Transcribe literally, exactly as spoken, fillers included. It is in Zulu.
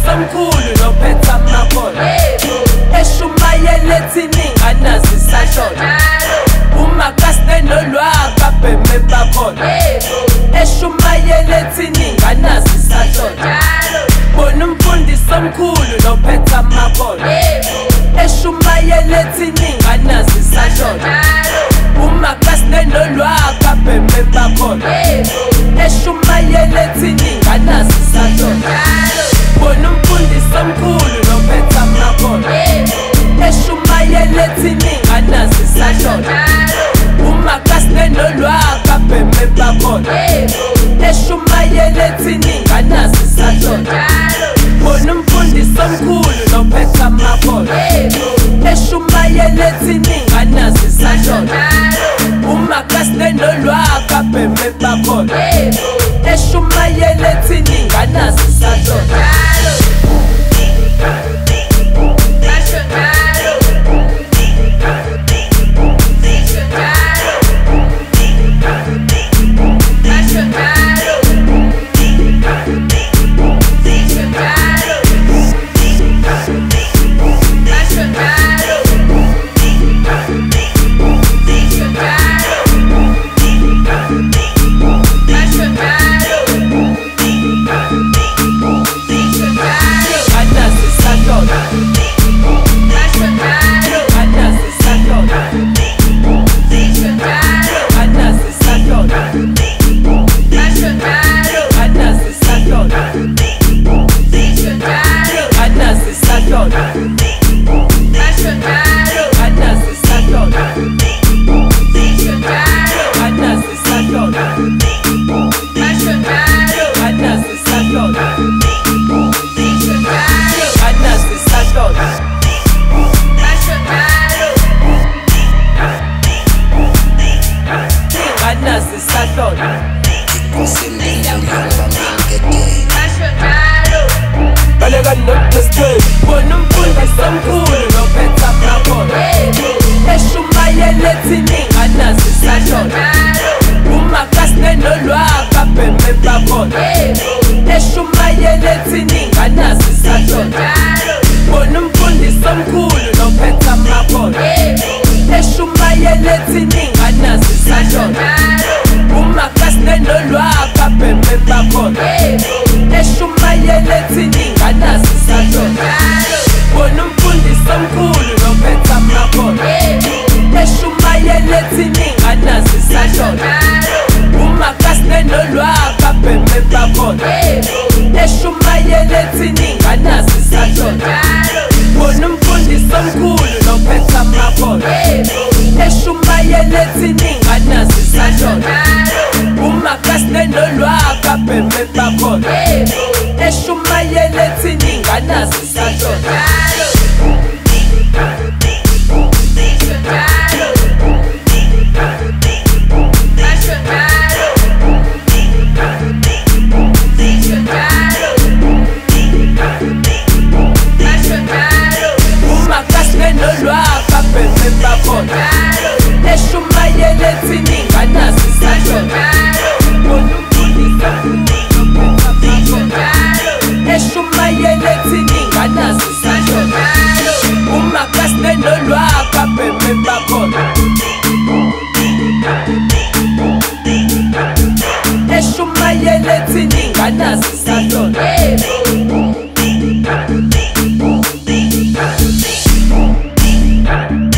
somkhulu nophetha amakhono eshumayela ethini nganazi isashona umakasne nolwaka bheme bakhona eshumayela ethini nganazi isashona bona umfundisi omkhulu nophetha amakhono eshumayela ethini nganazi isashona umakasne nolwaka bheme bakhona eshumayela ethini nganazi isashona bona umfundisi omkhulu nophetha amakhono eshumayela ethini nganazi isashona umakasne nolwaka bheme bakhona eshumayela ethini nganazi isashona bona umfundisi omkhulu nophetha amakhono eshumayela ethini nganazi isashona umakasne nolwaka bheme bakhona eshumayela ethini nganazi isashona bona umfundisi omkhulu nophetha amakhono eshumayela ethini nganazi isashona umakasne nolwaka bheme bakhona eshumayela ethini nganazi isashona bona umfundisi omkhulu nophetha amakhono eshumayela ethini nganazi isashona umakasne nolwaka bheme bakhona eshumayela ethini nganazi isashona bona umfundisi omkhulu nophetha amakhono eshumayela ethini nganazi isashona umakasne nolwaka bheme bakhona eshumayela ethini nganazi isashona bona umfundisi omkhulu nophetha amakhono eshumayela ethini nganazi isashona umakasne nolwaka bheme bakhona eshumayela ethini nganazi isashona umakasne nolwaka bheme bakhona eshumayela ethini nganazi isashona eshumayela ethini nganazi isashona umakasne nolwaka bheme bakhona eshumayela ethini nganazi isashona